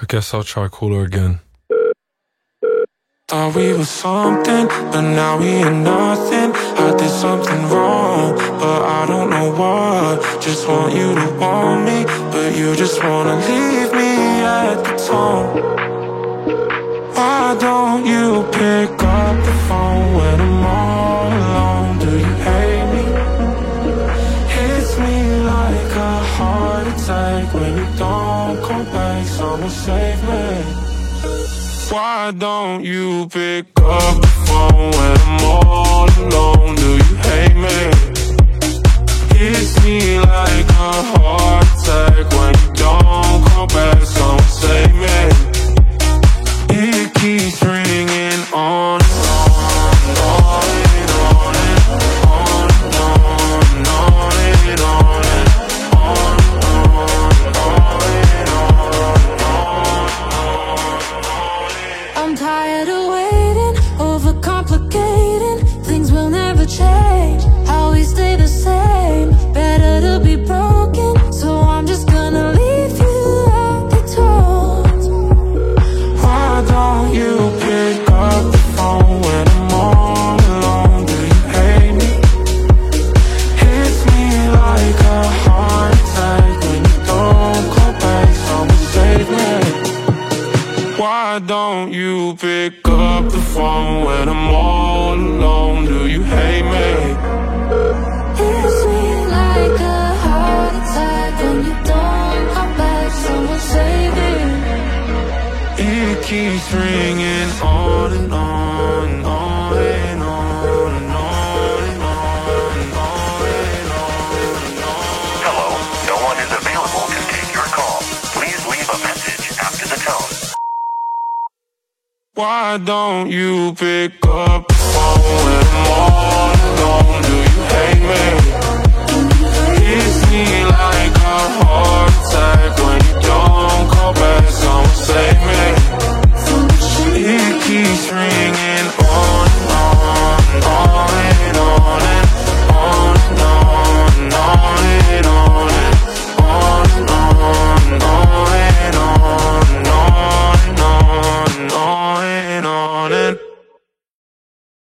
I guess I'll try call her again. Thought we were something, but now we ain't nothing. I did something wrong, but I don't know what. Just want you to want me, but you just wanna leave me at the tone. Why don't you pick up the phone when I'm all alone? Do you hate me? Hits me like a heart attack when you don't come back. Someone save me. Why don't you pick up the phone when I'm all alone? Do you hate me? Hits me like a heart attack when you don't call back. Someone save me. It keeps ringing on and on and on and on and on and on and on and on and on and on. I'm tired of waiting, overcomplicating. Things will never change, how we stay the same. Better to be broken, so I'm just gonna leave you at the door. Why don't you pick up the phone when I'm all alone? Do you hate me? Hits me like a heart attack when you don't call back. Someone save me. Why don't you pick up the phone when I'm all alone? Do you hate me? Hits me like a heart attack when you don't come back. Someone save me. It keeps ringing on and on and on and on and on and on and on and on. Hello, no one is available to take your call. Please leave a message after the tone. Why don't you pick up the phone when I'm all alone?